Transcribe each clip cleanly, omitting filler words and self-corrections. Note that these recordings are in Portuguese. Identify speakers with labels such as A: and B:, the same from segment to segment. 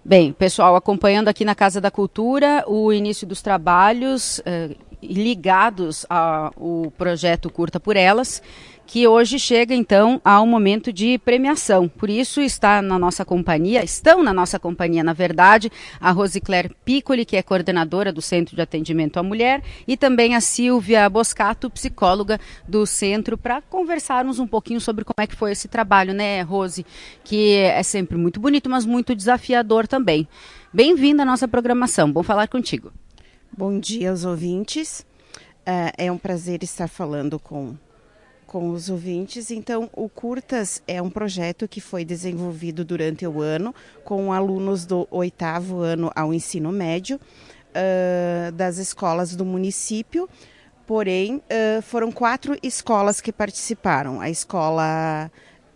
A: Bem, pessoal, acompanhando aqui na Casa da Cultura o início dos trabalhos ligados ao projeto Curta por Elas, que hoje chega então ao momento de premiação. Por isso estão na nossa companhia, na verdade, a Rosicler Piccoli, que é coordenadora do Centro de Atendimento à Mulher, e também a Silvia Boscato, psicóloga do Centro, para conversarmos um pouquinho sobre como é que foi esse trabalho, né, Rose? Que é sempre muito bonito, mas muito desafiador também. Bem-vinda à nossa programação, bom falar contigo.
B: Bom dia aos ouvintes, é um prazer estar falando com os ouvintes. Então, o Curtas é um projeto que foi desenvolvido durante o ano com alunos do 8º ano ao ensino médio das escolas do município. Porém, foram 4 escolas que participaram. A escola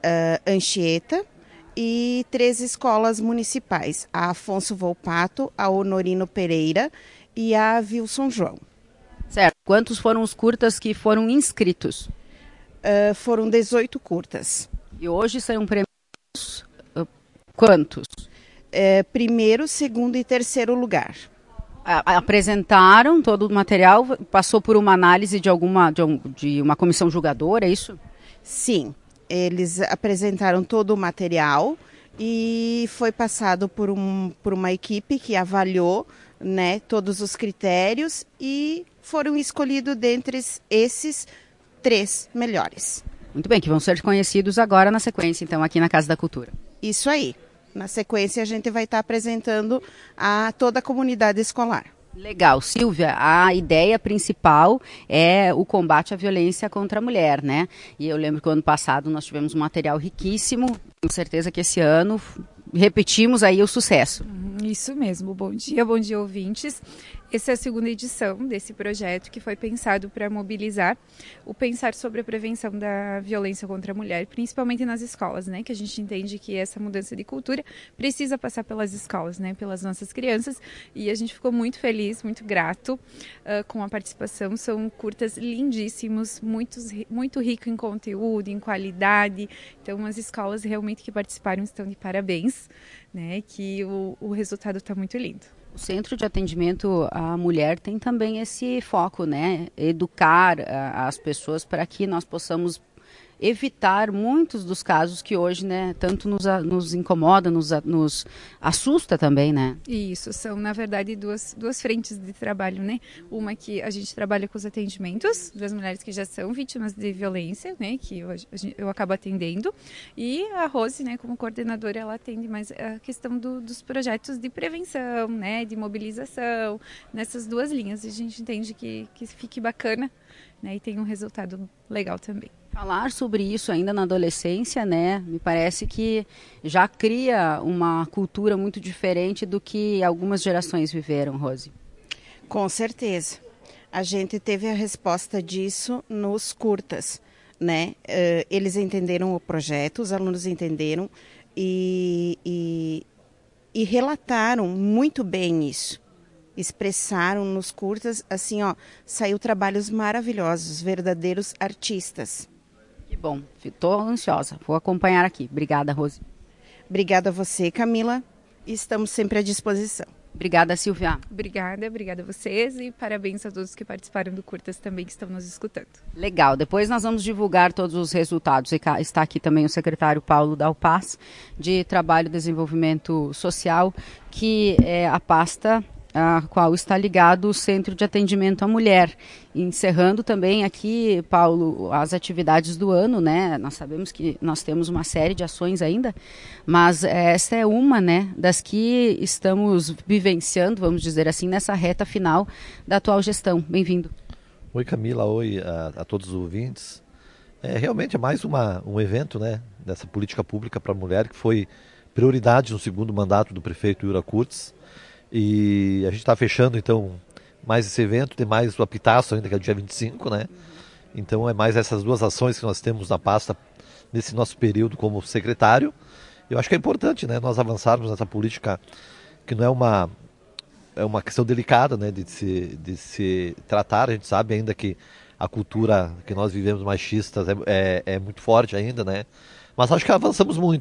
B: Anchieta e 3 escolas municipais. A Afonso Volpato, a Honorino Pereira e a Wilson João.
A: Certo. Quantos foram os curtas que foram inscritos?
B: Foram 18 curtas.
A: E hoje serão prêmios quantos?
B: Primeiro, segundo e terceiro lugar.
A: Apresentaram todo o material, passou por uma análise de uma comissão julgadora, é isso?
B: Sim, eles apresentaram todo o material e foi passado por uma equipe que avaliou, né, todos os critérios e foram escolhidos dentre esses 3 melhores.
A: Muito bem, que vão ser conhecidos agora na sequência, então, aqui na Casa da Cultura.
B: Isso aí. Na sequência, a gente vai estar apresentando a toda a comunidade escolar.
A: Legal. Silvia, a ideia principal é o combate à violência contra a mulher, né? E eu lembro que o ano passado nós tivemos um material riquíssimo, tenho certeza que esse ano repetimos aí o sucesso.
C: Isso mesmo. Bom dia, ouvintes. Essa é a segunda edição desse projeto que foi pensado para mobilizar o pensar sobre a prevenção da violência contra a mulher, principalmente nas escolas, né? Que a gente entende que essa mudança de cultura precisa passar pelas escolas, né? Pelas nossas crianças. E a gente ficou muito feliz, muito grato com a participação. São curtas lindíssimos, muito rico em conteúdo, em qualidade. Então, as escolas realmente que participaram estão de parabéns, né? Que o resultado está muito lindo.
A: O Centro de Atendimento à Mulher tem também esse foco, né? Educar as pessoas para que nós possamos evitar muitos dos casos que hoje, né, tanto nos incomoda, nos assusta também, né?
C: Isso, são, na verdade, duas frentes de trabalho, né? Uma que a gente trabalha com os atendimentos das mulheres que já são vítimas de violência, né, que eu acabo atendendo, e a Rose, né, como coordenadora, ela atende mais a questão dos projetos de prevenção, né, de mobilização, nessas duas linhas. A gente entende que fique bacana, né, e tem um resultado legal também.
A: Falar sobre isso ainda na adolescência, né, me parece que já cria uma cultura muito diferente do que algumas gerações viveram, Rose.
B: Com certeza. A gente teve a resposta disso nos curtas, né? Eles entenderam o projeto, os alunos entenderam e relataram muito bem isso. Expressaram nos curtas, assim, ó, saiu trabalhos maravilhosos, verdadeiros artistas.
A: Que bom, estou ansiosa, vou acompanhar aqui. Obrigada, Rose.
B: Obrigada a você, Camila, estamos sempre à disposição.
A: Obrigada, Silvia.
C: Obrigada a vocês e parabéns a todos que participaram do Curtas também, que estão nos escutando.
A: Legal, depois nós vamos divulgar todos os resultados. Está aqui também o secretário Paulo Dalpaz, de Trabalho e Desenvolvimento Social, que é a pasta a qual está ligado o Centro de Atendimento à Mulher. Encerrando também aqui, Paulo, as atividades do ano, né? Nós sabemos que nós temos uma série de ações ainda, mas essa é uma, né, das que estamos vivenciando, vamos dizer assim, nessa reta final da atual gestão. Bem-vindo.
D: Oi, Camila, oi a todos os ouvintes. Realmente é mais um evento, né, dessa política pública para a mulher, que foi prioridade no segundo mandato do prefeito Yura Kurtz. E a gente está fechando, então, mais esse evento, tem mais o Apitaço ainda, que é o dia 25, né? Então é mais essas duas ações que nós temos na pasta nesse nosso período como secretário. Eu acho que é importante, né, nós avançarmos nessa política, que não é uma questão delicada, né, de se tratar. A gente sabe ainda que a cultura que nós vivemos machistas é muito forte ainda, né? Mas acho que avançamos muito.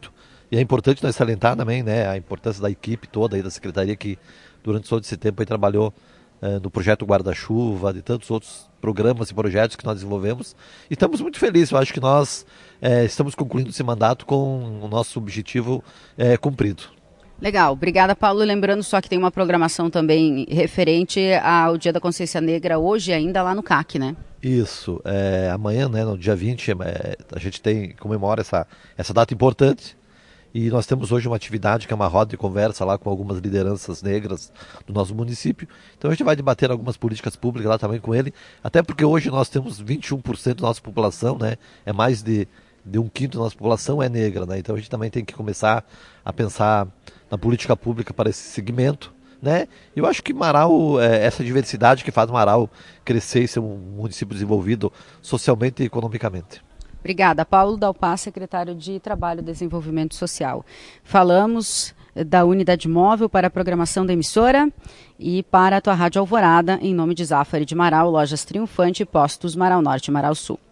D: E é importante nós salientar também, né, a importância da equipe toda aí da Secretaria que durante todo esse tempo aí trabalhou no projeto Guarda-Chuva, de tantos outros programas e projetos que nós desenvolvemos. E estamos muito felizes, eu acho que nós estamos concluindo esse mandato com o nosso objetivo cumprido.
A: Legal, obrigada, Paulo. Lembrando só que tem uma programação também referente ao Dia da Consciência Negra hoje ainda lá no CAC, né?
D: Isso, amanhã, né, no dia 20, a gente comemora essa data importante e nós temos hoje uma atividade que é uma roda de conversa lá com algumas lideranças negras do nosso município. Então a gente vai debater algumas políticas públicas lá também com ele, até porque hoje nós temos 21% da nossa população, né, é mais de um quinto da nossa população é negra, né, então a gente também tem que começar a pensar na política pública para esse segmento, né? Eu acho que Marau, essa diversidade que faz Marau crescer e ser um município desenvolvido socialmente e economicamente.
A: Obrigada. Paulo Dalpá, secretário de Trabalho e Desenvolvimento Social. Falamos da unidade móvel para a programação da emissora e para a tua Rádio Alvorada, em nome de Zafari de Marau, Lojas Triunfante e Postos Marau Norte e Marau Sul.